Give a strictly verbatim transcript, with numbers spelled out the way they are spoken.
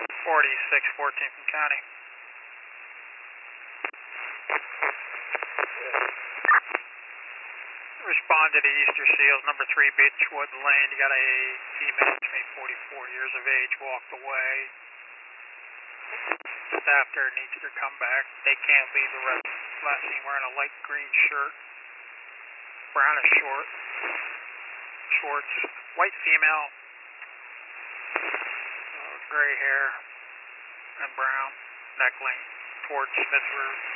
forty-six fourteen from County. Respond to the Easter Seals, number three, Beechwood Lane. You got a female between forty-four years of age, walked away. Staff there needs to come back. They can't leave the rest. Last seen wearing a light green shirt, brownish short, shorts, white female, uh, gray hair and brown, neck length towards Smith Road.